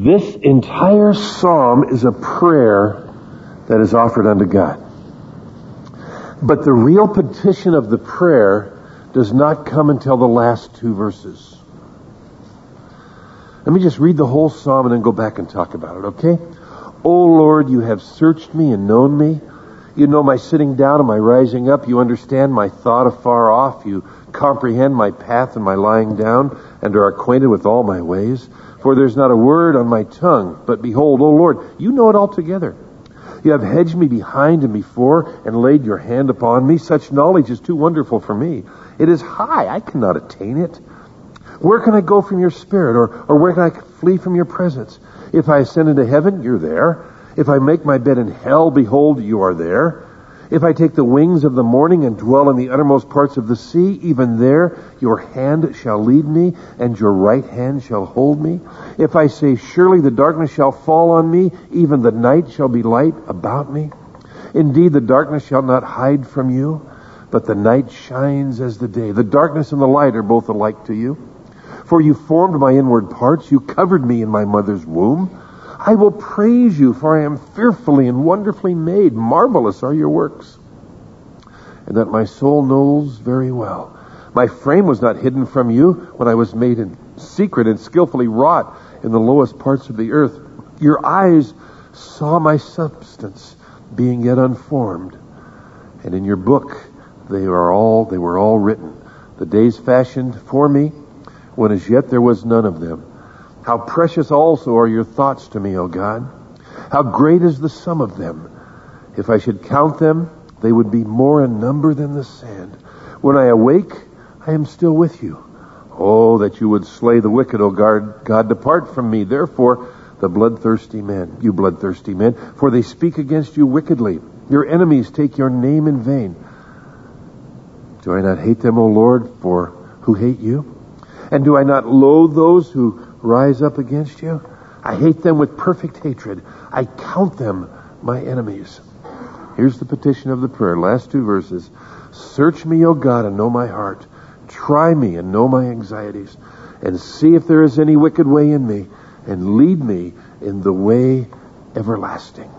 This entire psalm is a prayer that is offered unto God. But the real petition of the prayer does not come until the last two verses. Let me just read the whole psalm and then go back and talk about it, okay? O Lord, you have searched me and known me. You know my sitting down and my rising up. You understand my thought afar off. You comprehend my path and my lying down, and are acquainted with all my ways. For there's not a word on my tongue, but behold, O Lord, you know it altogether. You have hedged me behind and before, and laid your hand upon me. Such knowledge is too wonderful for me. It is high, I cannot attain it. Where can I go from your spirit, or where can I flee from your presence? If I ascend into heaven, you're there. If I make my bed in hell, behold, you are there. If I take the wings of the morning and dwell in the uttermost parts of the sea, even there your hand shall lead me, and your right hand shall hold me. If I say, surely the darkness shall fall on me, even the night shall be light about me. Indeed, the darkness shall not hide from you, but the night shines as the day. The darkness and the light are both alike to you. For you formed my inward parts, you covered me in my mother's womb. I will praise you, for I am fearfully and wonderfully made. Marvelous are your works. And that my soul knows very well. My frame was not hidden from you when I was made in secret and skillfully wrought in the lowest parts of the earth. Your eyes saw my substance being yet unformed. And in your book they were all written. The days fashioned for me, when as yet there was none of them. How precious also are your thoughts to me, O God. How great is the sum of them. If I should count them, they would be more in number than the sand. When I awake, I am still with you. Oh, that you would slay the wicked, O God, depart from me. Therefore, you bloodthirsty men, for they speak against you wickedly. Your enemies take your name in vain. Do I not hate them, O Lord, for who hate you? And do I not loathe those who rise up against you? I hate them with perfect hatred. I count them my enemies. Here's the petition of the prayer. Last two verses. Search me, O God, and know my heart. Try me and know my anxieties. And see if there is any wicked way in me. And lead me in the way everlasting.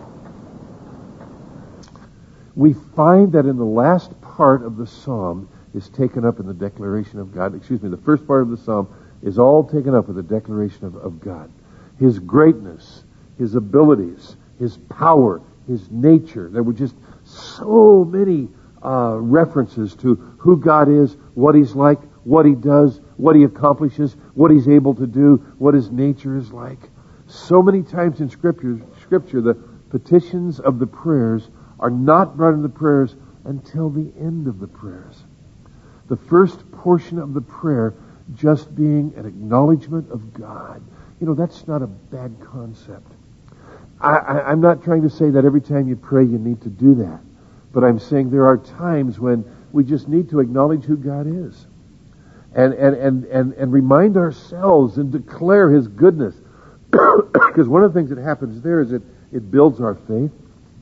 We find that in the last part of the psalm is taken up in the declaration of God. The first part of the psalm is all taken up with the declaration of God. His greatness, His abilities, His power, His nature. There were just so many references to who God is, what He's like, what He does, what He accomplishes, what He's able to do, what His nature is like. So many times in Scripture, the petitions of the prayers are not brought in the prayers until the end of the prayers. The first portion of the prayer just being an acknowledgement of God. That's not a bad concept. I'm not trying to say that every time you pray you need to do that. But I'm saying there are times when we just need to acknowledge who God is. And remind ourselves and declare His goodness. Because one of the things that happens there is it builds our faith.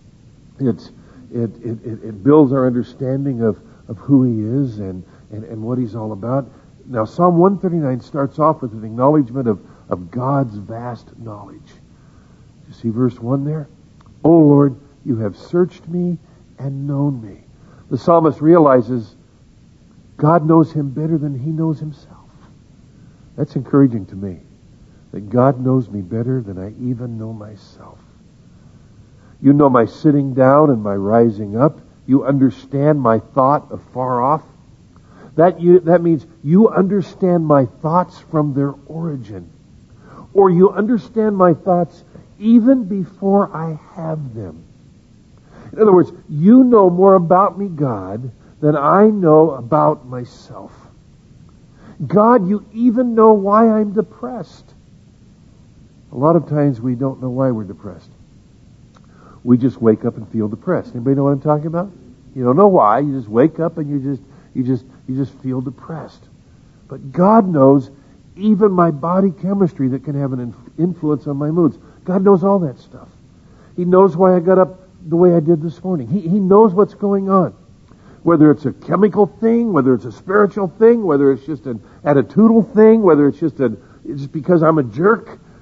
It builds our understanding of who He is and what He's all about. Now, Psalm 139 starts off with an acknowledgement of God's vast knowledge. You see verse 1 there? O Lord, you have searched me and known me. The psalmist realizes God knows him better than he knows himself. That's encouraging to me, that God knows me better than I even know myself. You know my sitting down and my rising up. You understand my thought afar off. That means you understand my thoughts from their origin. Or you understand my thoughts even before I have them. In other words, you know more about me, God, than I know about myself. God, you even know why I'm depressed. A lot of times we don't know why we're depressed. We just wake up and feel depressed. Anybody know what I'm talking about? You don't know why. You just wake up and you just feel depressed. But God knows even my body chemistry that can have an influence on my moods. God knows all that stuff. He knows why I got up the way I did this morning. He knows what's going on. Whether it's a chemical thing, whether it's a spiritual thing, whether it's just an attitudinal thing, whether it's just because I'm a jerk.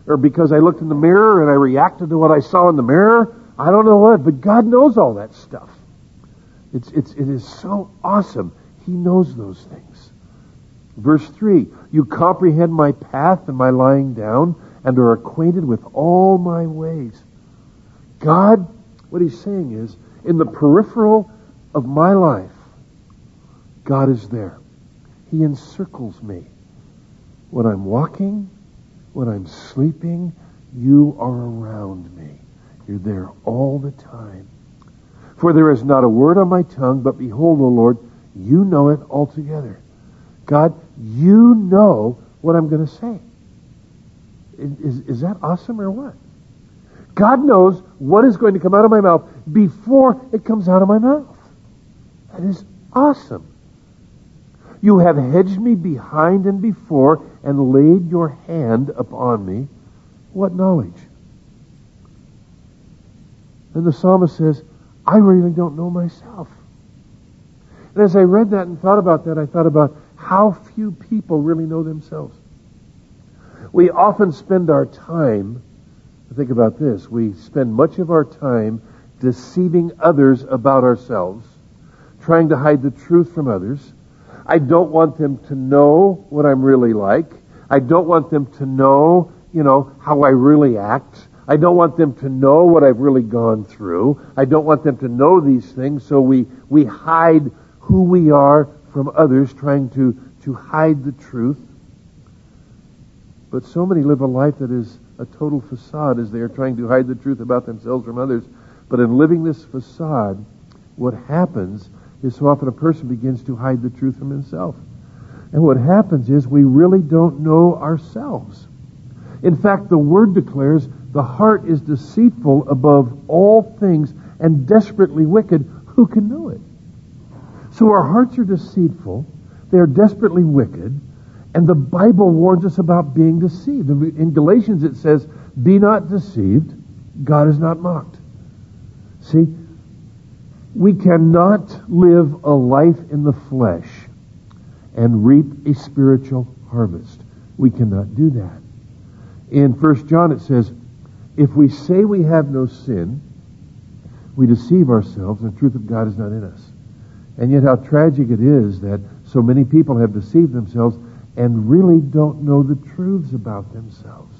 or because I looked in the mirror and I reacted to what I saw in the mirror. I don't know what, but God knows all that stuff. It is so awesome. He knows those things. Verse 3, you comprehend my path and my lying down and are acquainted with all my ways. God, what he's saying is, in the peripheral of my life, God is there. He encircles me. When I'm walking, when I'm sleeping, you are around me. You're there all the time. For there is not a word on my tongue, but behold, O Lord, you know it altogether. God, you know what I'm going to say. Is that awesome or what? God knows what is going to come out of my mouth before it comes out of my mouth. That is awesome. You have hedged me behind and before and laid your hand upon me. What knowledge? And the psalmist says, I really don't know myself. And as I read that and thought about that, I thought about how few people really know themselves. We often spend our time, think about this, we spend much of our time deceiving others about ourselves, trying to hide the truth from others. I don't want them to know what I'm really like. I don't want them to know, how I really act. I don't want them to know what I've really gone through. I don't want them to know these things, so we hide who we are from others, trying to hide the truth. But so many live a life that is a total facade as they are trying to hide the truth about themselves from others. But in living this facade, what happens is so often a person begins to hide the truth from himself. And what happens is we really don't know ourselves. In fact, the Word declares the heart is deceitful above all things and desperately wicked. Who can know it? So our hearts are deceitful. They are desperately wicked. And the Bible warns us about being deceived. In Galatians it says, be not deceived. God is not mocked. See, we cannot live a life in the flesh and reap a spiritual harvest. We cannot do that. In 1 John it says, if we say we have no sin, we deceive ourselves and the truth of God is not in us. And yet how tragic it is that so many people have deceived themselves and really don't know the truths about themselves.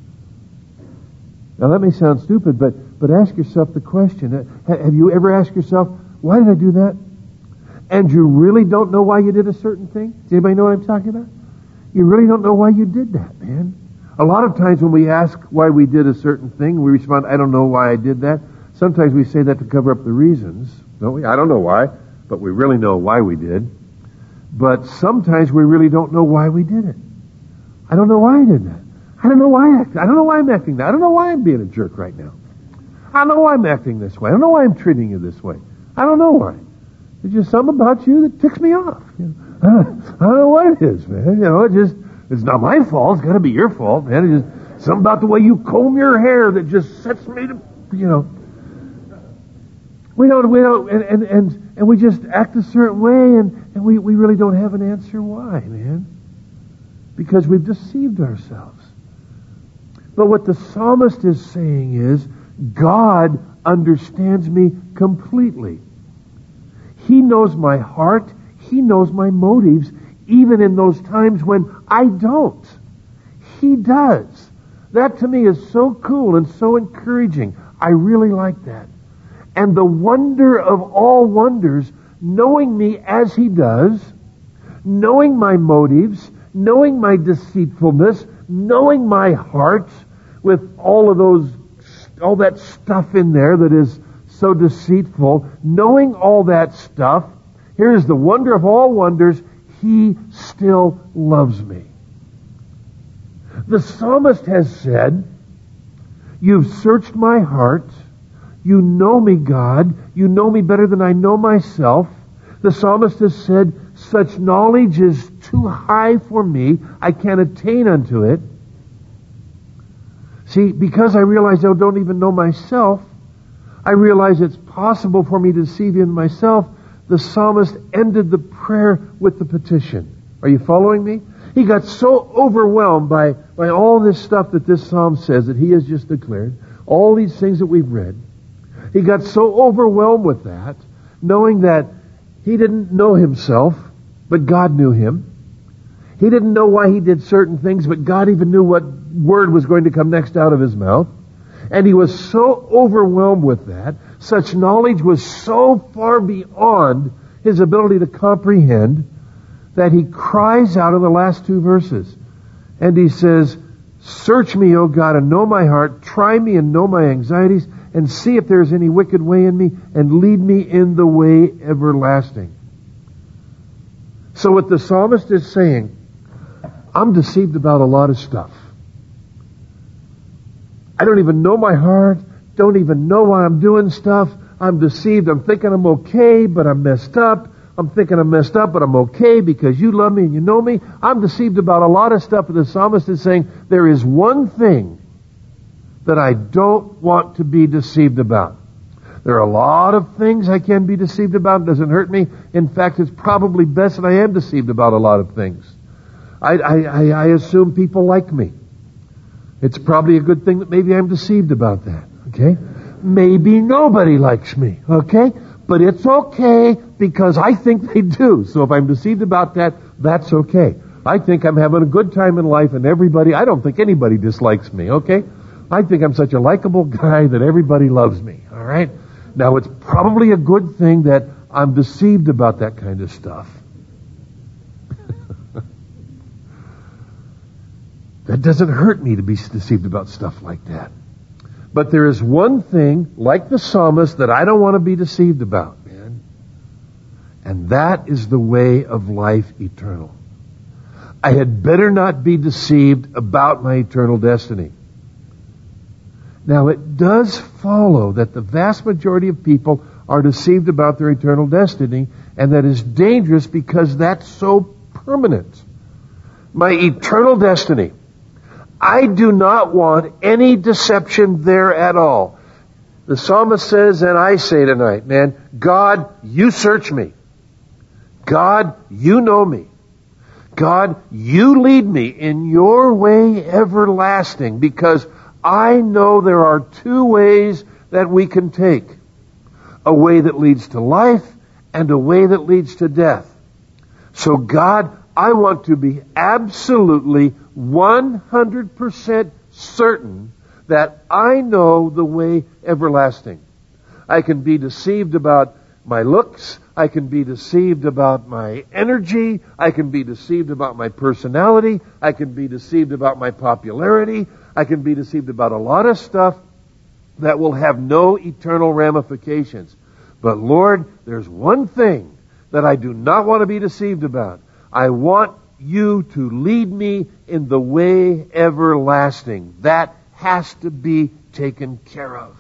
Now that may sound stupid, but ask yourself the question. Have you ever asked yourself, why did I do that? And you really don't know why you did a certain thing? Does anybody know what I'm talking about? You really don't know why you did that, man. A lot of times when we ask why we did a certain thing, we respond, I don't know why I did that. Sometimes we say that to cover up the reasons. Don't we? I don't know why, but we really know why we did. But sometimes we really don't know why we did it. I don't know why I did that. I don't know why I don't know why I'm acting that. I don't know why I'm being a jerk right now. I don't know why I'm acting this way. I don't know why I'm treating you this way. I don't know why. There's just something about you that ticks me off. I don't know what it is, man. It's not my fault. It's got to be your fault, man. It's just something about the way you comb your hair that just sets me to, We don't, and we just act a certain way, and we really don't have an answer why, man. Because we've deceived ourselves. But what the psalmist is saying is, God understands me completely. He knows my heart. He knows my motives, even in those times when I don't. He does. That to me is so cool and so encouraging. I really like that. And the wonder of all wonders, knowing me as He does, knowing my motives, knowing my deceitfulness, knowing my heart with all that stuff in there that is so deceitful, knowing all that stuff, here's the wonder of all wonders, He still loves me. The psalmist has said, you've searched my heart. You know me, God. You know me better than I know myself. The psalmist has said, such knowledge is too high for me. I can't attain unto it. See, because I realize I don't even know myself, I realize it's possible for me to deceive in myself. The psalmist ended the prayer with the petition. Are you following me? He got so overwhelmed by all this stuff that this psalm says that he has just declared, all these things that we've read. He got so overwhelmed with that, knowing that he didn't know himself, but God knew him. He didn't know why he did certain things, but God even knew what word was going to come next out of his mouth. And he was so overwhelmed with that, such knowledge was so far beyond his ability to comprehend, that he cries out in the last two verses. And he says, "Search me, O God, and know my heart. Try me and know my anxieties, and see if there is any wicked way in me, and lead me in the way everlasting." So what the psalmist is saying, I'm deceived about a lot of stuff. I don't even know my heart, don't even know why I'm doing stuff. I'm deceived. I'm thinking I'm okay, but I'm messed up. I'm thinking I'm messed up, but I'm okay because you love me and you know me. I'm deceived about a lot of stuff, and the psalmist is saying, there is one thing that I don't want to be deceived about. There are a lot of things I can be deceived about. It doesn't hurt me. In fact, it's probably best that I am deceived about a lot of things. I assume people like me. It's probably a good thing that maybe I'm deceived about that. Okay? Maybe nobody likes me. Okay? But it's okay because I think they do. So if I'm deceived about that, that's okay. I think I'm having a good time in life, and I don't think anybody dislikes me. Okay? I think I'm such a likable guy that everybody loves me. All right? Now, it's probably a good thing that I'm deceived about that kind of stuff. That doesn't hurt me to be deceived about stuff like that. But there is one thing, like the psalmist, that I don't want to be deceived about, man. And that is the way of life eternal. I had better not be deceived about my eternal destiny. Now, it does follow that the vast majority of people are deceived about their eternal destiny, and that is dangerous because that's so permanent. My eternal destiny. I do not want any deception there at all. The psalmist says, and I say tonight, man, God, you search me. God, you know me. God, you lead me in your way everlasting, because I know there are two ways that we can take. A way that leads to life and a way that leads to death. So God, I want to be absolutely 100% certain that I know the way everlasting. I can be deceived about my looks. I can be deceived about my energy. I can be deceived about my personality. I can be deceived about my popularity. I can be deceived about a lot of stuff that will have no eternal ramifications. But Lord, there's one thing that I do not want to be deceived about. I want you to lead me in the way everlasting. That has to be taken care of.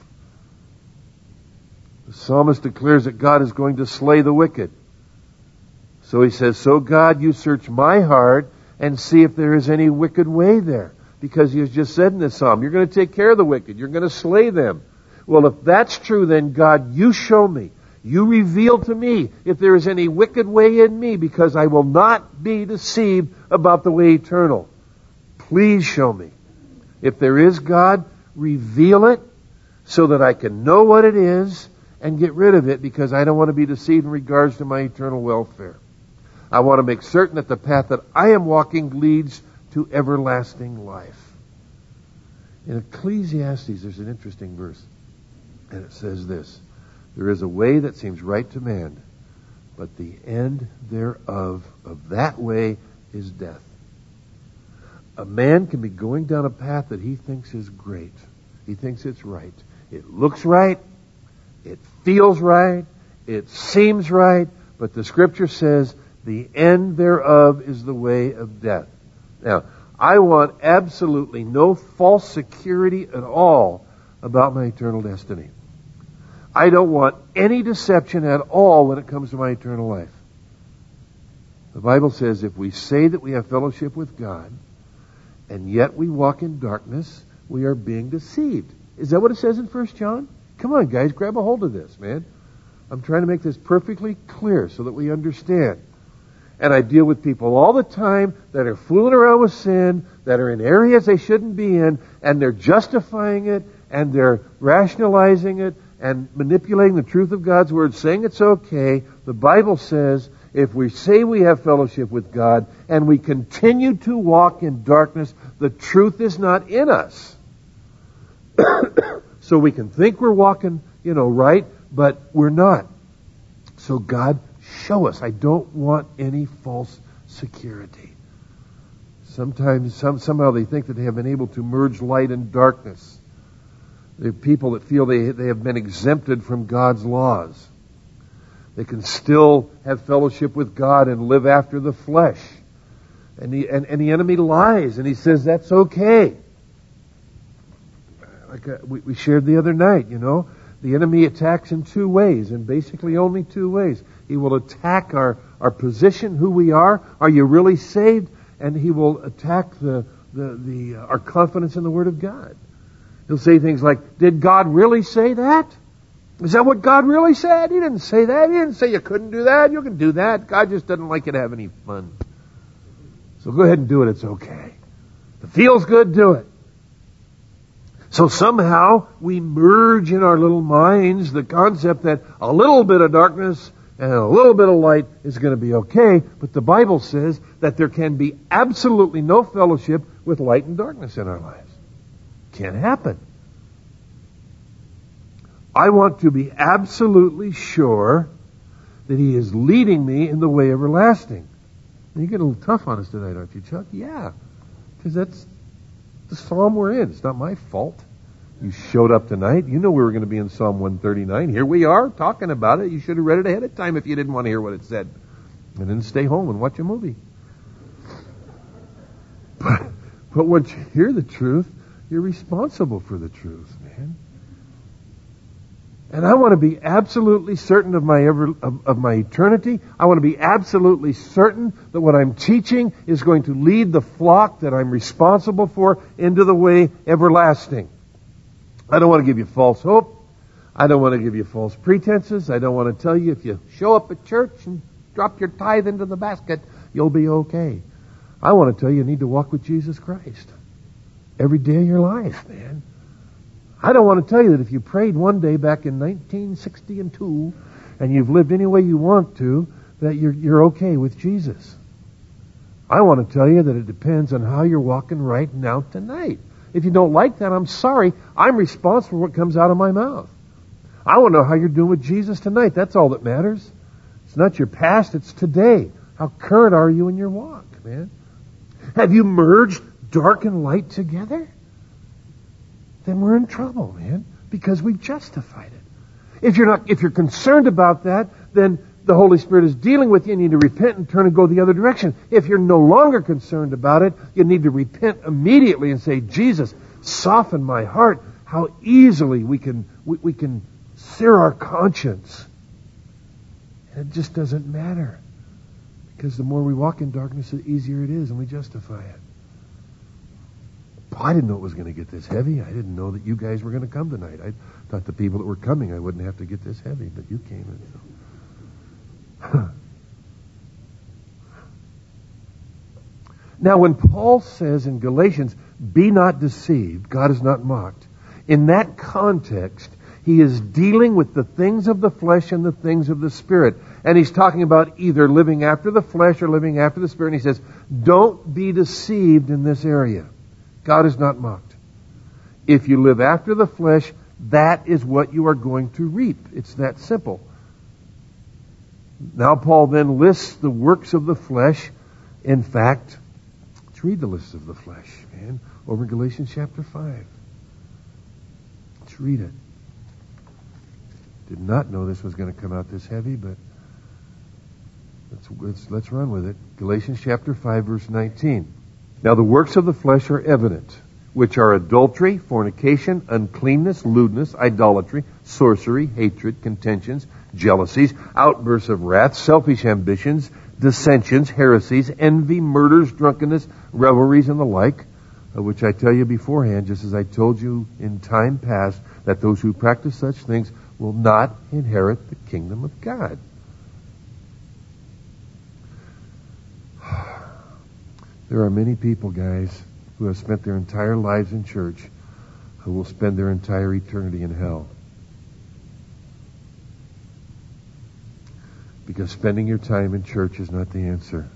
The psalmist declares that God is going to slay the wicked. So he says, so God, you search my heart and see if there is any wicked way there. Because he has just said in this psalm, you're going to take care of the wicked. You're going to slay them. Well, if that's true, then God, you show me. You reveal to me if there is any wicked way in me, because I will not be deceived about the way eternal. Please show me. If there is, God, reveal it so that I can know what it is and get rid of it, because I don't want to be deceived in regards to my eternal welfare. I want to make certain that the path that I am walking leads to everlasting life. In Ecclesiastes, there's an interesting verse, and it says this: there is a way that seems right to man, but the end thereof of that way is death. A man can be going down a path that he thinks is great. He thinks it's right. It looks right. It feels right. It seems right. But the Scripture says the end thereof is the way of death. Now, I want absolutely no false security at all about my eternal destiny. I don't want any deception at all when it comes to my eternal life. The Bible says if we say that we have fellowship with God, and yet we walk in darkness, we are being deceived. Is that what it says in 1 John? Come on, guys, grab a hold of this, man. I'm trying to make this perfectly clear so that we understand. And I deal with people all the time that are fooling around with sin, that are in areas they shouldn't be in, and they're justifying it, and they're rationalizing it, and manipulating the truth of God's Word, saying it's okay. The Bible says if we say we have fellowship with God and we continue to walk in darkness, the truth is not in us. So we can think we're walking, right, but we're not. So God, show us. I don't want any false security. Sometimes, somehow they think that they have been able to merge light and darkness. There are people that feel they have been exempted from God's laws. They can still have fellowship with God and live after the flesh. And the enemy lies, and he says that's okay. Like we shared the other night, the enemy attacks in two ways, and basically only two ways. He will attack our position, who we are. Are you really saved? And he will attack our confidence in the Word of God. He'll say things like, did God really say that? Is that what God really said? He didn't say that. He didn't say you couldn't do that. You can do that. God just doesn't like you to have any fun. So go ahead and do it. It's okay. If it feels good, do it. So somehow we merge in our little minds the concept that a little bit of darkness and a little bit of light is going to be okay. But the Bible says that there can be absolutely no fellowship with light and darkness in our lives. Can't happen. I want to be absolutely sure that He is leading me in the way everlasting. And you get a little tough on us tonight, aren't you, Chuck? Yeah. Because that's the psalm we're in. It's not my fault. You showed up tonight. You know we were going to be in Psalm 139. Here we are talking about it. You should have read it ahead of time if you didn't want to hear what it said. And then stay home and watch a movie. But once you hear the truth, you're responsible for the truth, man. And I want to be absolutely certain of my eternity. I want to be absolutely certain that what I'm teaching is going to lead the flock that I'm responsible for into the way everlasting. I don't want to give you false hope. I don't want to give you false pretenses. I don't want to tell you if you show up at church and drop your tithe into the basket, you'll be okay. I want to tell you need to walk with Jesus Christ every day of your life, man. I don't want to tell you that if you prayed one day back in 1962 and you've lived any way you want to, that you're okay with Jesus. I want to tell you that it depends on how you're walking right now tonight. If you don't like that, I'm sorry. I'm responsible for what comes out of my mouth. I want to know how you're doing with Jesus tonight. That's all that matters. It's not your past, it's today. How current are you in your walk, man? Have you merged dark and light together? Then we're in trouble, man, because we've justified it. If you're concerned about that, then the Holy Spirit is dealing with you. You need to repent and turn and go the other direction. If you're no longer concerned about it, you need to repent immediately and say, Jesus, soften my heart. How easily we can sear our conscience. And it just doesn't matter. Because the more we walk in darkness, the easier it is, and we justify it. I didn't know it was going to get this heavy. I didn't know that you guys were going to come tonight. I thought the people that were coming, I wouldn't have to get this heavy, but you came in. So. Now, when Paul says in Galatians, be not deceived, God is not mocked, in that context, he is dealing with the things of the flesh and the things of the Spirit. And he's talking about either living after the flesh or living after the Spirit. And he says, don't be deceived in this area. God is not mocked. If you live after the flesh, that is what you are going to reap. It's that simple. Now Paul then lists the works of the flesh. In fact, let's read the list of the flesh, man, over in Galatians chapter 5. Let's read it. Did not know this was going to come out this heavy, but let's run with it. Galatians chapter 5, verse 19. Now the works of the flesh are evident, which are adultery, fornication, uncleanness, lewdness, idolatry, sorcery, hatred, contentions, jealousies, outbursts of wrath, selfish ambitions, dissensions, heresies, envy, murders, drunkenness, revelries, and the like, which I tell you beforehand, just as I told you in time past, that those who practice such things will not inherit the kingdom of God. There are many people, guys, who have spent their entire lives in church who will spend their entire eternity in hell. Because spending your time in church is not the answer.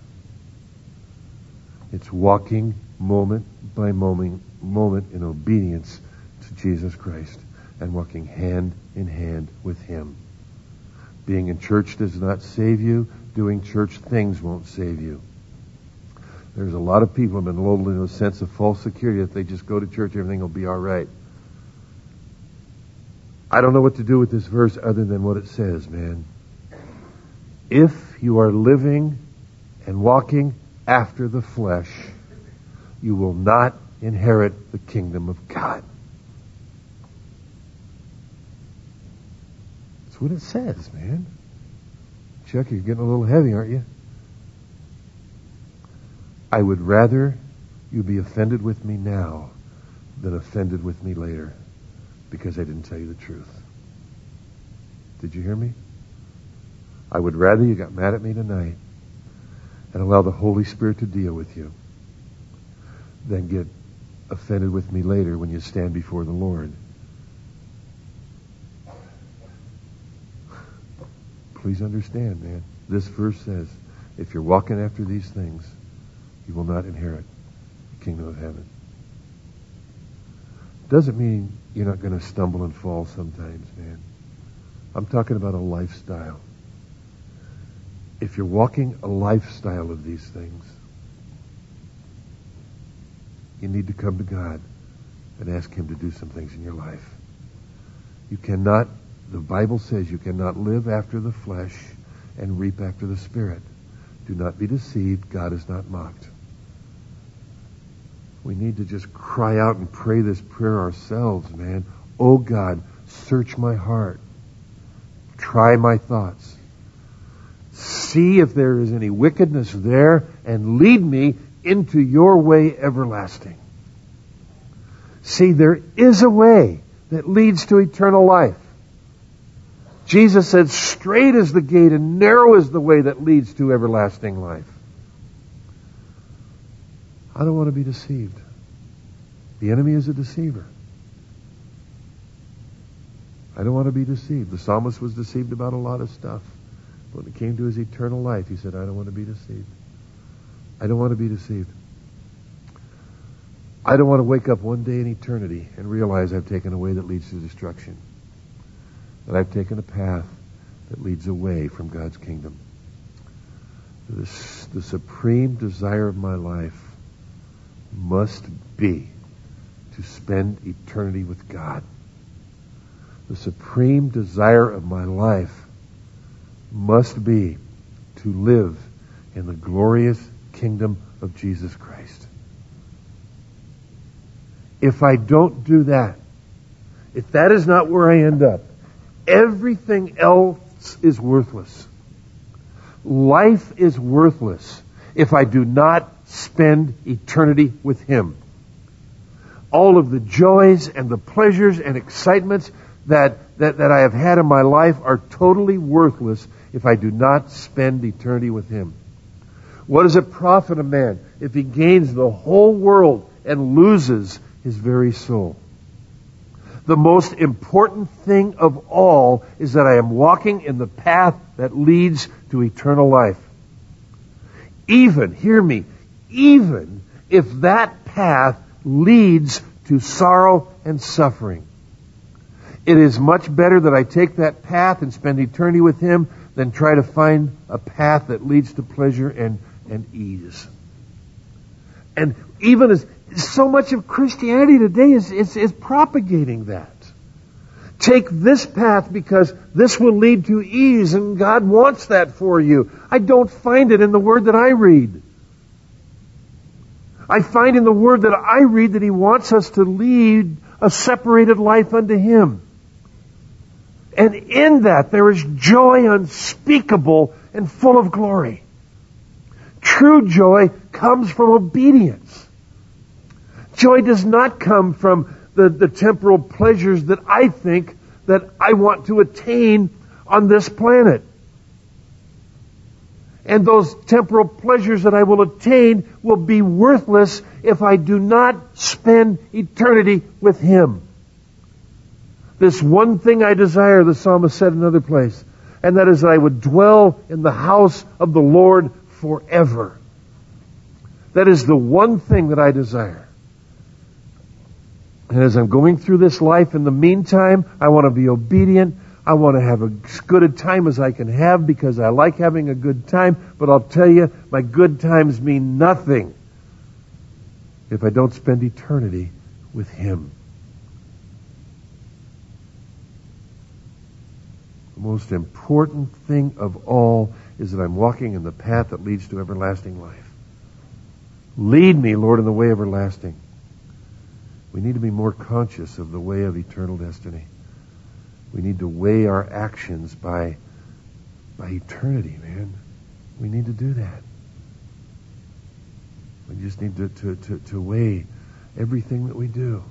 It's walking moment by moment in obedience to Jesus Christ and walking hand in hand with Him. Being in church does not save you. Doing church things won't save you. There's a lot of people who have been lulled into a sense of false security that if they just go to church, everything will be all right. I don't know what to do with this verse other than what it says, man. If you are living and walking after the flesh, you will not inherit the kingdom of God. That's what it says, man. Chuck, you're getting a little heavy, aren't you? I would rather you be offended with me now than offended with me later because I didn't tell you the truth. Did you hear me? I would rather you got mad at me tonight and allow the Holy Spirit to deal with you than get offended with me later when you stand before the Lord. Please understand, man. This verse says, if you're walking after these things, you will not inherit the kingdom of heaven. Doesn't mean you're not going to stumble and fall sometimes, man. I'm talking about a lifestyle. If you're walking a lifestyle of these things, you need to come to God and ask Him to do some things in your life. You cannot, the Bible says you cannot live after the flesh and reap after the Spirit. Do not be deceived. God is not mocked. We need to just cry out and pray this prayer ourselves, man. Oh God, search my heart. Try my thoughts. See if there is any wickedness there and lead me into your way everlasting. See, there is a way that leads to eternal life. Jesus said, straight is the gate and narrow is the way that leads to everlasting life. I don't want to be deceived. The enemy is a deceiver. I don't want to be deceived. The psalmist was deceived about a lot of stuff. But when it came to his eternal life, he said, I don't want to be deceived. I don't want to be deceived. I don't want to wake up one day in eternity and realize I've taken a way that leads to destruction. That I've taken a path that leads away from God's kingdom. The supreme desire of my life must be to spend eternity with God. The supreme desire of my life must be to live in the glorious kingdom of Jesus Christ. If I don't do that, if that is not where I end up, everything else is worthless. Life is worthless if I do not spend eternity with Him. All of the joys and the pleasures and excitements that I have had in my life are totally worthless if I do not spend eternity with Him. What does it profit a man if he gains the whole world and loses his very soul? The most important thing of all is that I am walking in the path that leads to eternal life. Even, hear me, even if that path leads to sorrow and suffering. It is much better that I take that path and spend eternity with Him than try to find a path that leads to pleasure and ease. And even as so much of Christianity today is propagating that. Take this path because this will lead to ease and God wants that for you. I don't find it in the Word that I read. I find in the Word that I read that He wants us to lead a separated life unto Him. And in that there is joy unspeakable and full of glory. True joy comes from obedience. Joy does not come from the temporal pleasures that I think that I want to attain on this planet. And those temporal pleasures that I will attain will be worthless if I do not spend eternity with Him. This one thing I desire, the psalmist said in another place, and that is that I would dwell in the house of the Lord forever. That is the one thing that I desire. And as I'm going through this life, in the meantime, I want to be obedient. I want to have as good a time as I can have because I like having a good time. But I'll tell you, my good times mean nothing if I don't spend eternity with Him. The most important thing of all is that I'm walking in the path that leads to everlasting life. Lead me, Lord, in the way everlasting. We need to be more conscious of the way of eternal destiny. We need to weigh our actions by eternity, man. We need to do that. We just need to weigh everything that we do.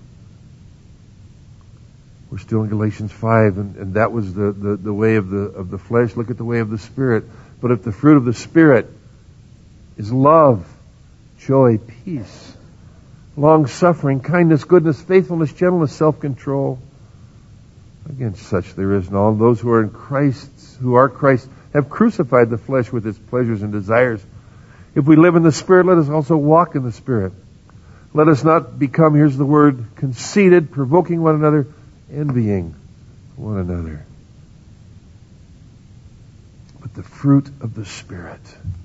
We're still in Galatians 5, and that was the way of the flesh. Look at the way of the Spirit. But if the fruit of the Spirit is love, joy, peace, long-suffering, kindness, goodness, faithfulness, gentleness, self-control, against such there is none. Those who are in Christ, have crucified the flesh with its pleasures and desires. If we live in the Spirit, let us also walk in the Spirit. Let us not become, here's the word, conceited, provoking one another, envying one another. But the fruit of the Spirit.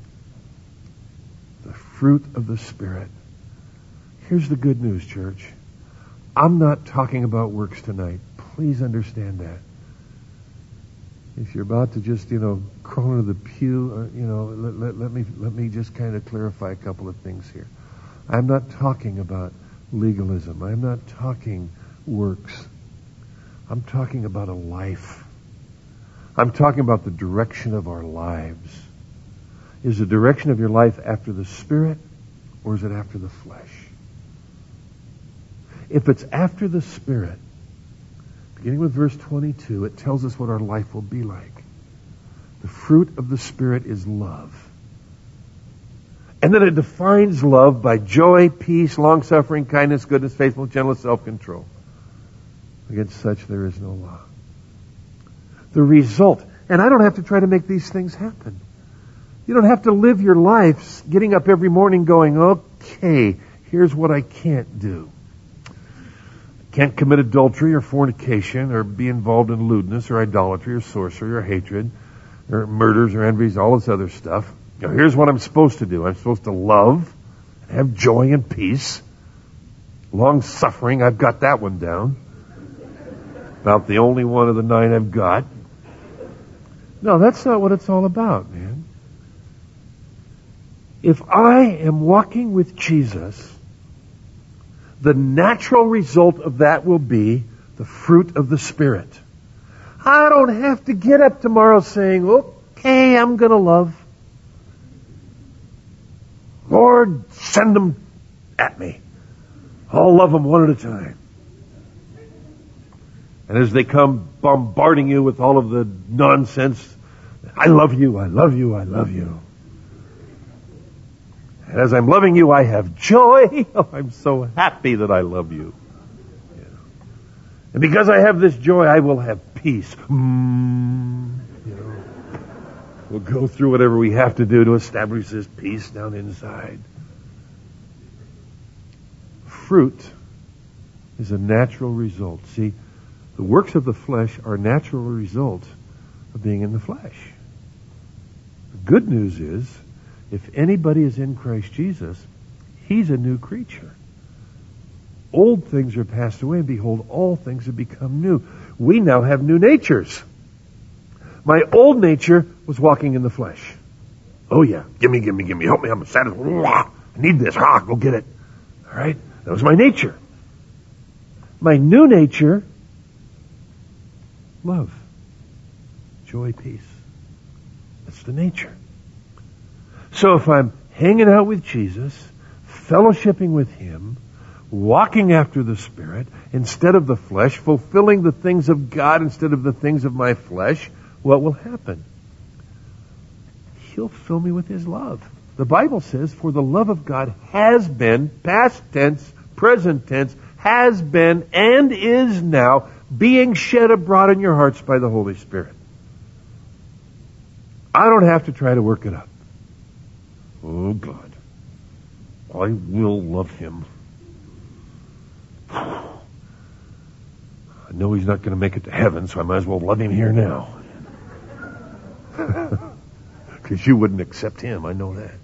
The fruit of the Spirit. Here's the good news, church. I'm not talking about works tonight. Please understand that. If you're about to just, crawl into the pew, let me just kind of clarify a couple of things here. I'm not talking about legalism. I'm not talking works. I'm talking about a life. I'm talking about the direction of our lives. Is the direction of your life after the Spirit, or is it after the flesh? If it's after the Spirit, beginning with verse 22, it tells us what our life will be like. The fruit of the Spirit is love. And then it defines love by joy, peace, long-suffering, kindness, goodness, faithfulness, gentleness, self-control. Against such there is no law. The result, and I don't have to try to make these things happen. You don't have to live your life getting up every morning going, okay, here's what I can't do. Can't commit adultery or fornication or be involved in lewdness or idolatry or sorcery or hatred or murders or envies, all this other stuff. Here's what I'm supposed to do. I'm supposed to love, have joy and peace, long-suffering. I've got that one down. About the only one of the 9 I've got. No, that's not what it's all about, man. If I am walking with Jesus, the natural result of that will be the fruit of the Spirit. I don't have to get up tomorrow saying, okay, I'm going to love. Lord, send them at me. I'll love them one at a time. And as they come bombarding you with all of the nonsense, I love you, I love you, I love you. And as I'm loving you, I have joy. Oh, I'm so happy that I love you. Yeah. And because I have this joy, I will have peace. We'll go through whatever we have to do to establish this peace down inside. Fruit is a natural result. See, the works of the flesh are a natural result of being in the flesh. The good news is, if anybody is in Christ Jesus, he's a new creature. Old things are passed away, and behold, all things have become new. We now have new natures. My old nature was walking in the flesh. Oh yeah, give me, help me, I'm sad. I need this, go get it. All right, that was my nature. My new nature, love, joy, peace. That's the nature. So if I'm hanging out with Jesus, fellowshipping with Him, walking after the Spirit instead of the flesh, fulfilling the things of God instead of the things of my flesh, what will happen? He'll fill me with His love. The Bible says, for the love of God has been, past tense, present tense, has been and is now being shed abroad in your hearts by the Holy Spirit. I don't have to try to work it up. Oh God, I will love Him. I know He's not going to make it to heaven, so I might as well love Him here now. Because you wouldn't accept Him, I know that.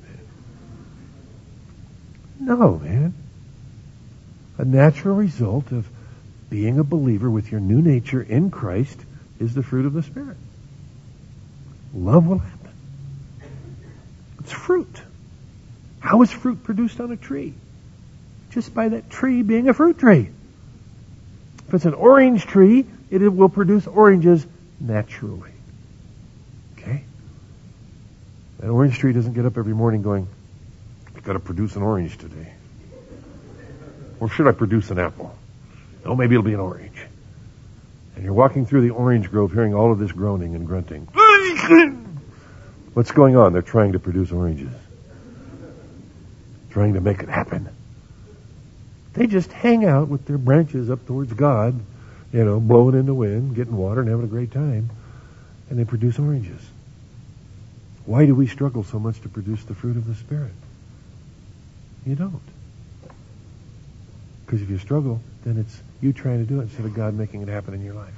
No, man. A natural result of being a believer with your new nature in Christ is the fruit of the Spirit. Love will happen. It's fruit. How is fruit produced on a tree? Just by that tree being a fruit tree. If it's an orange tree, it will produce oranges naturally. Okay? That orange tree doesn't get up every morning going, I've got to produce an orange today. Or should I produce an apple? Oh, maybe it'll be an orange. And you're walking through the orange grove hearing all of this groaning and grunting. What's going on? They're trying to produce oranges. Trying to make it happen. They just hang out with their branches up towards God, blowing in the wind, getting water and having a great time. And they produce oranges. Why do we struggle so much to produce the fruit of the Spirit? You don't. Because if you struggle, then it's you trying to do it instead of God making it happen in your life.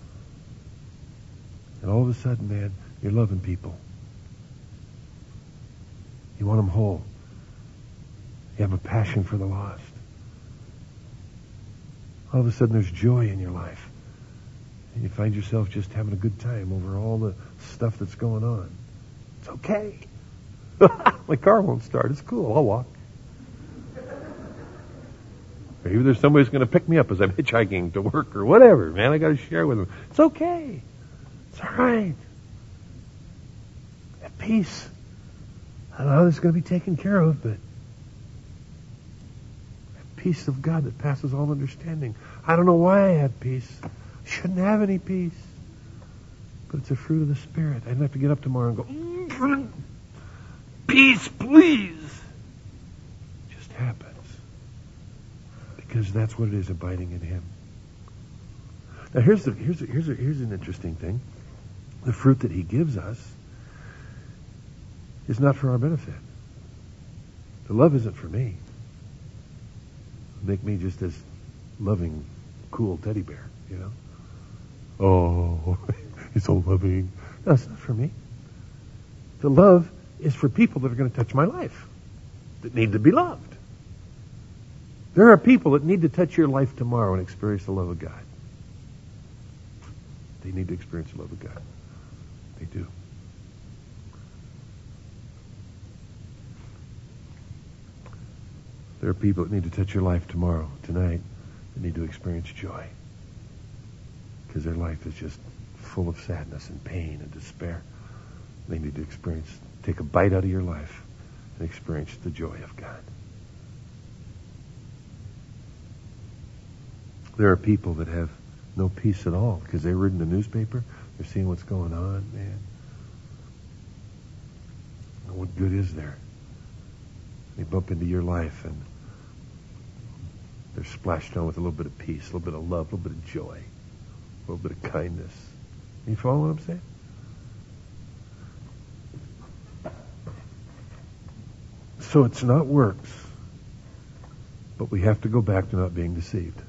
And all of a sudden, man, you're loving people. You want them whole. You have a passion for the lost. All of a sudden, there's joy in your life. And you find yourself just having a good time over all the stuff that's going on. It's okay. My car won't start. It's cool. I'll walk. Maybe there's somebody who's going to pick me up as I'm hitchhiking to work or whatever. Man, I got to share with them. It's okay. It's all right. Have peace. I don't know how this is going to be taken care of, but peace of God that passes all understanding. I don't know why I have peace. I shouldn't have any peace. But it's a fruit of the Spirit. I don't have to get up tomorrow and go, peace, please. It just happens. Because that's what it is, abiding in Him. Now here's an interesting thing. The fruit that He gives us is not for our benefit. The love isn't for me. Make me just this loving, cool teddy bear, Oh, he's so loving. No, it's not for me. The love is for people that are going to touch my life, that need to be loved. There are people that need to touch your life tomorrow and experience the love of God. They need to experience the love of God. They do. There are people that need to touch your life tomorrow, tonight, that need to experience joy. Because their life is just full of sadness and pain and despair. They need to take a bite out of your life and experience the joy of God. There are people that have no peace at all because they're reading the newspaper. They're seeing what's going on, man. And what good is there? They bump into your life and they're splashed on with a little bit of peace, a little bit of love, a little bit of joy, a little bit of kindness. You follow what I'm saying? So it's not works, but we have to go back to not being deceived.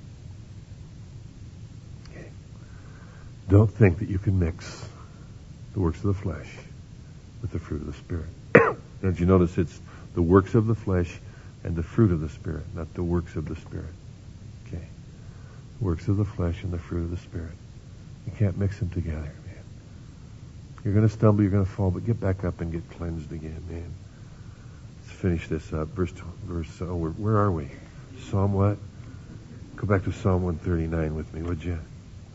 Okay. Don't think that you can mix the works of the flesh with the fruit of the Spirit. Don't you notice it's the works of the flesh and the fruit of the Spirit, not the works of the Spirit. Okay. Works of the flesh and the fruit of the Spirit. You can't mix them together, man. You're going to stumble, you're going to fall, but get back up and get cleansed again, man. Let's finish this up. Where are we? Psalm what? Go back to Psalm 139 with me, would you?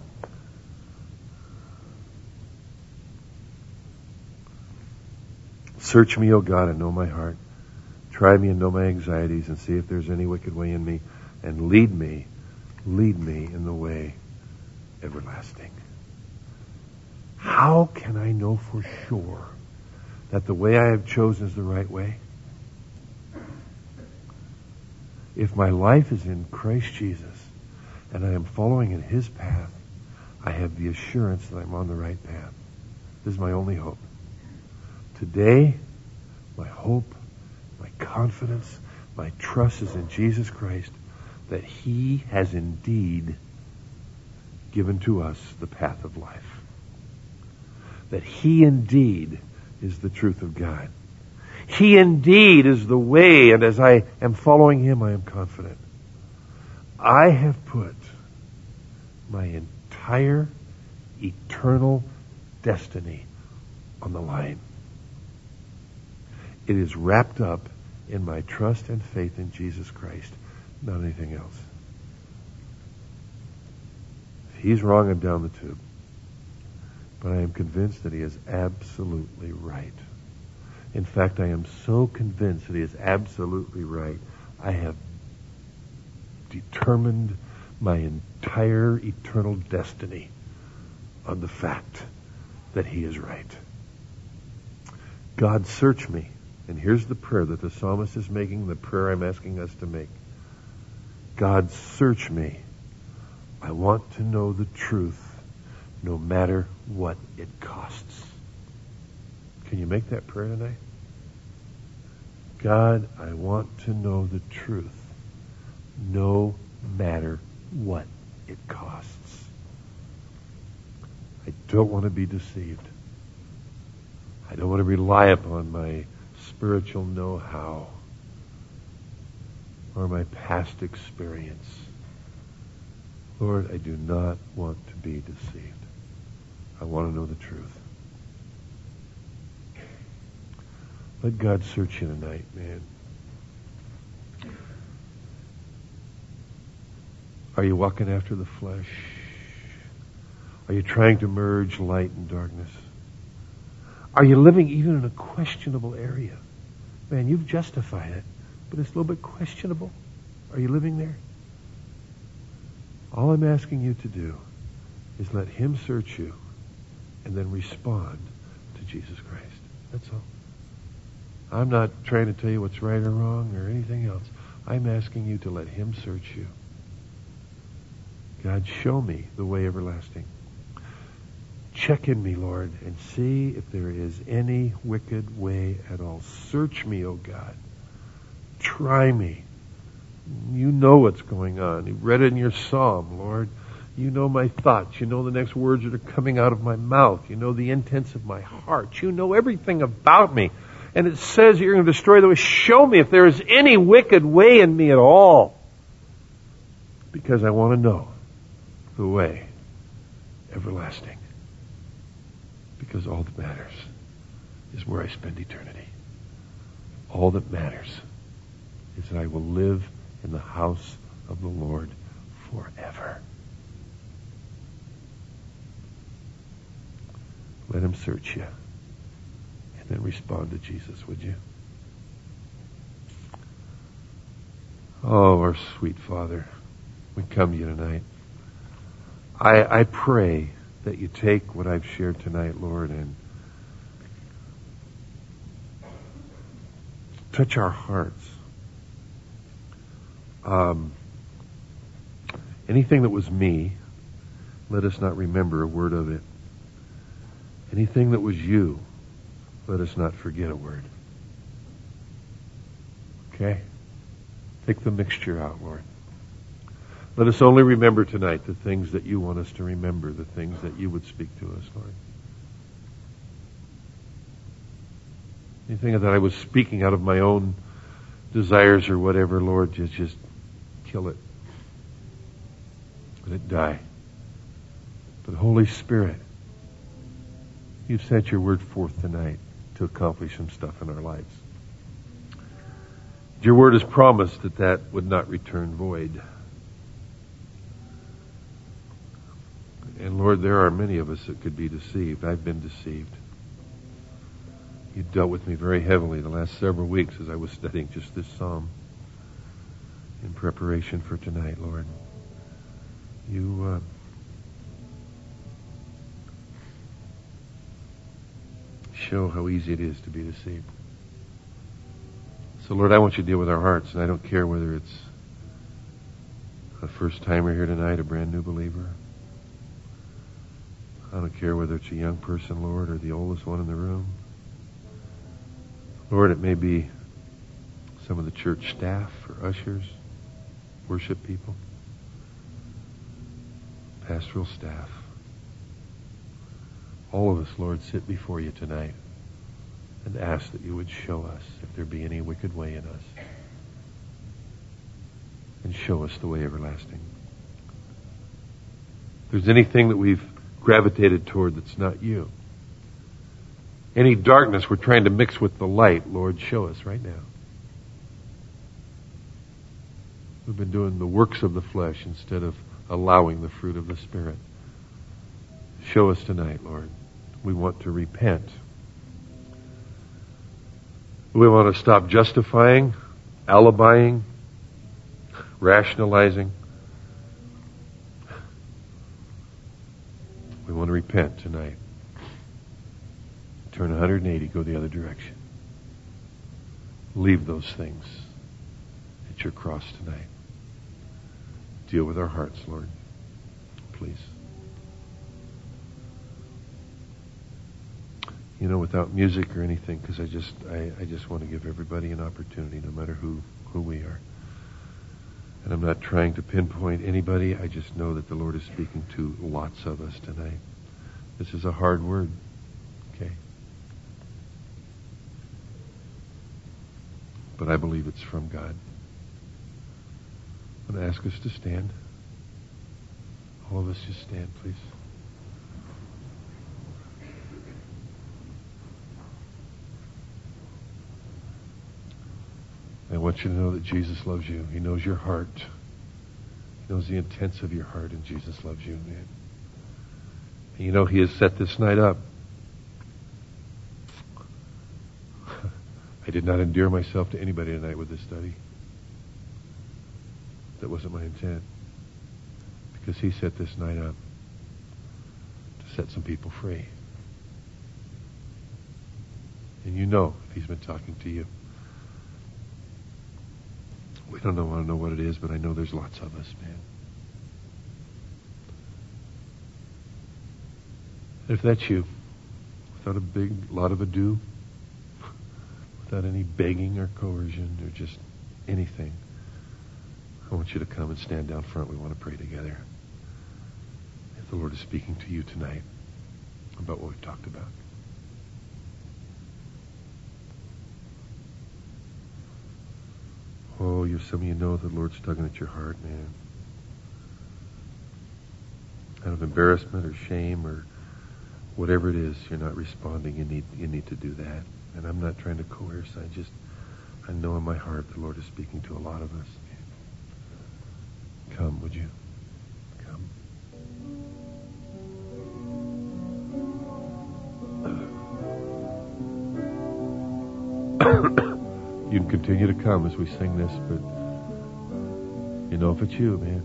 Search me, O God, and know my heart. Try me and know my anxieties and see if there's any wicked way in me, and lead me in the way everlasting. How can I know for sure that the way I have chosen is the right way? If my life is in Christ Jesus and I am following in His path, I have the assurance that I'm on the right path. This is my only hope. Today, my hope, my confidence, my trust is in Jesus Christ, that He has indeed given to us the path of life. That He indeed is the truth of God. He indeed is the way, and as I am following Him, I am confident. I have put my entire eternal destiny on the line. It is wrapped up in my trust and faith in Jesus Christ, not anything else. If He's wrong, I'm down the tube. But I am convinced that He is absolutely right. In fact, I am so convinced that He is absolutely right, I have determined my entire eternal destiny on the fact that He is right. God, search me. And here's the prayer that the psalmist is making, the prayer I'm asking us to make. God, search me. I want to know the truth, no matter what it costs. Can you make that prayer tonight? God, I want to know the truth, no matter what it costs. I don't want to be deceived. I don't want to rely upon my spiritual know-how or my past experience. Lord, I do not want to be deceived. I want to know the truth. Let God search you tonight, man. Are you walking after the flesh? Are you trying to merge light and darkness? Are you living even in a questionable area? Man, you've justified it, but it's a little bit questionable. Are you living there? All I'm asking you to do is let Him search you and then respond to Jesus Christ. That's all. I'm not trying to tell you what's right or wrong or anything else. I'm asking you to let Him search you. God, show me the way everlasting. Check in me, Lord, and see if there is any wicked way at all. Search me, O God. Try me. You know what's going on. You read it in your psalm, Lord. You know my thoughts. You know the next words that are coming out of my mouth. You know the intents of my heart. You know everything about me. And it says you're going to destroy the way. Show me if there is any wicked way in me at all. Because I want to know the way everlasting. Because all that matters is where I spend eternity. All that matters is that I will live in the house of the Lord forever. Let Him search you. And then respond to Jesus, would you? Oh, our sweet Father, we come to you tonight. I pray that you take what I've shared tonight, Lord, and touch our hearts. Anything that was me, let us not remember a word of it. Anything that was you, let us not forget a word. Okay? Take the mixture out, Lord. Let us only remember tonight the things that you want us to remember, the things that you would speak to us, Lord. Anything that I was speaking out of my own desires or whatever, Lord, just kill it. Let it die. But Holy Spirit, you've sent your word forth tonight to accomplish some stuff in our lives. Your word has promised that that would not return void. And Lord, there are many of us that could be deceived. I've been deceived. You dealt with me very heavily the last several weeks as I was studying just this psalm in preparation for tonight, Lord. You show how easy it is to be deceived. So, Lord, I want you to deal with our hearts, and I don't care whether it's a first-timer here tonight, a brand-new believer. I don't care whether it's a young person, Lord, or the oldest one in the room. Lord, it may be some of the church staff or ushers, worship people, pastoral staff. All of us, Lord, sit before you tonight and ask that you would show us if there be any wicked way in us, and show us the way everlasting. If there's anything that we've gravitated toward that's not you, any darkness we're trying to mix with the light, Lord, show us right now. We've been doing the works of the flesh instead of allowing the fruit of the Spirit. Show us tonight, Lord. We want to repent. We want to stop justifying, alibying, rationalizing. We want to repent tonight. Turn 180, go the other direction. Leave those things at your cross tonight. Deal with our hearts, Lord. Please. You know, without music or anything, because I just want to give everybody an opportunity, no matter who we are. And I'm not trying to pinpoint anybody. I just know that the Lord is speaking to lots of us tonight. This is a hard word. Okay? But I believe it's from God. I'm going to ask us to stand. All of us just stand, please. I want you to know that Jesus loves you. He knows your heart. He knows the intents of your heart, and Jesus loves you, man. And you know, He has set this night up. I did not endear myself to anybody tonight with this study. That wasn't my intent. Because He set this night up to set some people free. And you know if He's been talking to you. We don't want to know what it is, but I know there's lots of us, man. If that's you, without a big lot of ado, without any begging or coercion or just anything, I want you to come and stand down front. We want to pray together. If the Lord is speaking to you tonight about what we've talked about. Oh, some of you know the Lord's tugging at your heart, man. Out of embarrassment or shame or whatever it is, you're not responding. You need to do that. And I'm not trying to coerce. I know in my heart the Lord is speaking to a lot of us. Come, would you? Come. You can continue to come as we sing this, but you know if it's you, man.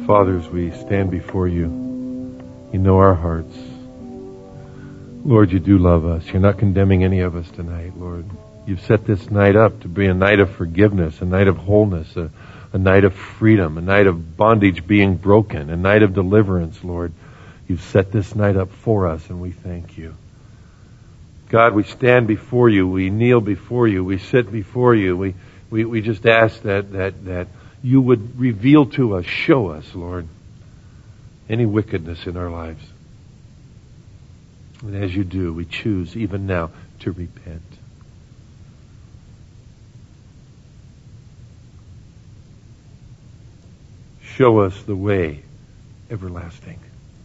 Father, as we stand before you, you know our hearts. Lord, you do love us. You're not condemning any of us tonight, Lord. You've set this night up to be a night of forgiveness, a night of wholeness, a night of freedom, a night of bondage being broken, a night of deliverance, Lord. You've set this night up for us, and we thank you. God, we stand before you. We kneel before you. We sit before you. We just ask that you would reveal to us, show us, Lord, any wickedness in our lives. And as you do, we choose even now to repent. Show us the way everlasting.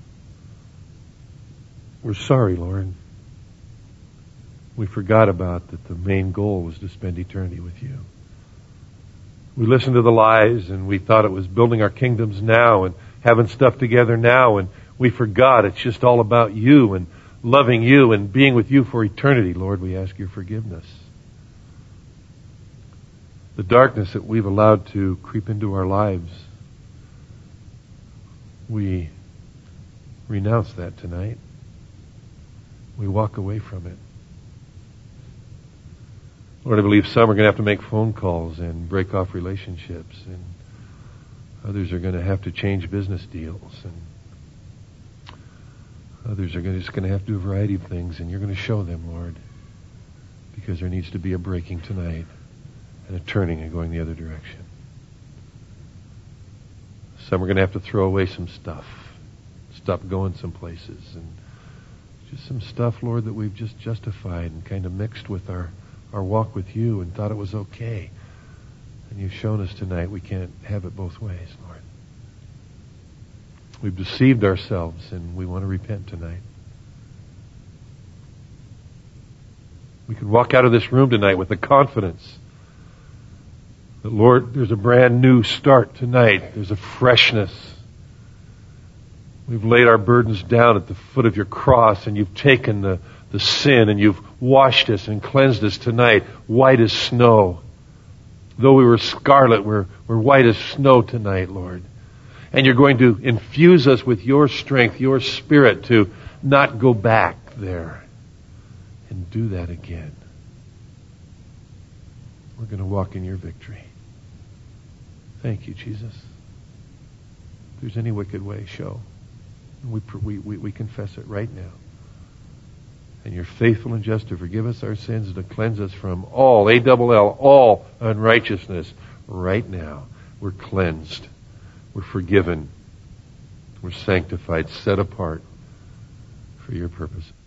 We're sorry, Lord. We forgot about that the main goal was to spend eternity with you. We listened to the lies and we thought it was building our kingdoms now and having stuff together now, and we forgot it's just all about you and loving you and being with you for eternity. Lord, we ask your forgiveness. The darkness that we've allowed to creep into our lives, we renounce that tonight. We walk away from it. Lord, I believe some are going to have to make phone calls and break off relationships, and others are going to have to change business deals, and others are just going to have to do a variety of things, and you're going to show them, Lord, because there needs to be a breaking tonight and a turning and going the other direction. Some are going to have to throw away some stuff, stop going some places, and just some stuff, Lord, that we've just justified and kind of mixed with our walk with you and thought it was okay. And you've shown us tonight we can't have it both ways, Lord. We've deceived ourselves and we want to repent tonight. We could walk out of this room tonight with the confidence that, Lord, there's a brand new start tonight. There's a freshness. We've laid our burdens down at the foot of your cross, and you've taken the sin, and you've washed us and cleansed us tonight, white as snow. Though we were scarlet, we're white as snow tonight, Lord. And you're going to infuse us with your strength, your spirit, to not go back there and do that again. We're going to walk in your victory. Thank you, Jesus. If there's any wicked way, show. We confess it right now. And you're faithful and just to forgive us our sins and to cleanse us from all, A-double-L, all unrighteousness. Right now, we're cleansed. We're forgiven. We're sanctified, set apart for your purposes.